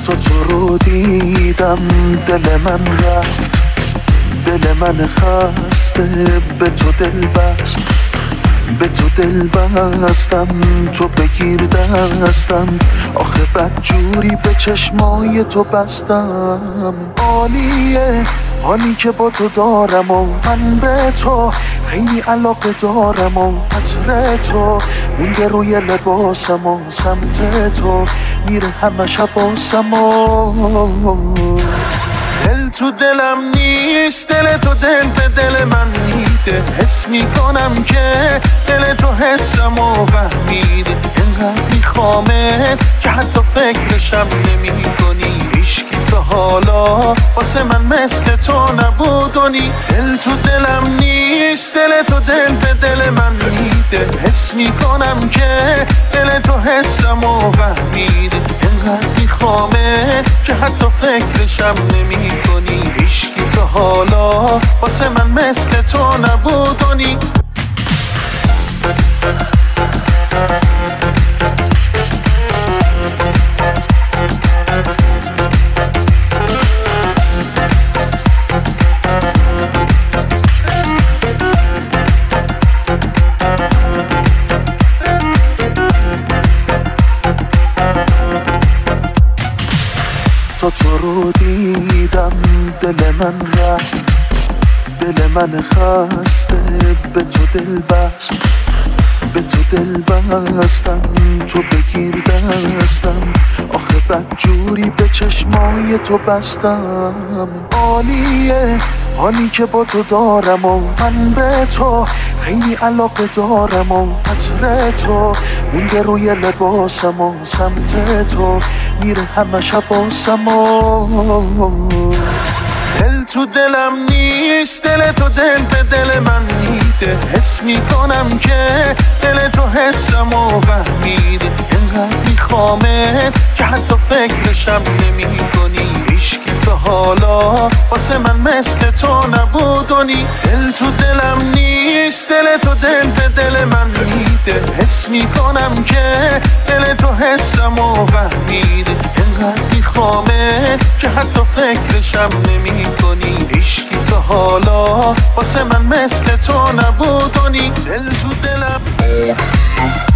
تو رو دیدم دل من رفت، دل من خسته به تو دل بست، به تو دل بستم، تو بگیر دستم، آخه بدجوری به چشمای تو بستم. عالیه حالی که با تو دارم و من به تو خیلی علاقه دارم و عطر تو مونده روی لباسم و سمت تو میره همه حواسم و دل تو دلم نیست، دل تو دل به دل من میده، حس میکنم که دل تو حسم و فهمیده، انقدر میخوامت که حتی فکرشم نمی کنی، هیچکی تا حالا واسه من مثل تو نبودونی. دل تو دلم نیست، دل تو دل به دل من میده، حس میکنم که دل تو حسم و فهمیده، انقدر میخوامت که حتی فکرشم نمی کنی، هیچکی تا حالا واسه من مثل تو نبودونی. تو رو دیدم دل من رفت، دل من خسته به تو دل بست، به تو دل بستم، تو بگیر دستم، آخه بدجوری به چشمای تو بستم. عالیه حالی که با تو دارم و من به تو خیلی علاقه دارم و عطر تو مونده روی لباسم و سمت تو میره همه حواسم و دل تو دلم نیست، دل تو دل به دل من میده، حس میکنم که دل تو حسم و فهمیده، انقدر میخوامت که حتی فکرشم نمی کنی، هیچکی تا حالا واسه من مثل تو نبودونی. دل تو دلم نیست، دل تو دل به دل من میده، حس میکنم که دل تو حسم و فهمیده، انقدر میخوامت که حتی فکرشم نمی کنی، هیچکی تا حالا واسه من مثل تو نبودونی. دل تو دلم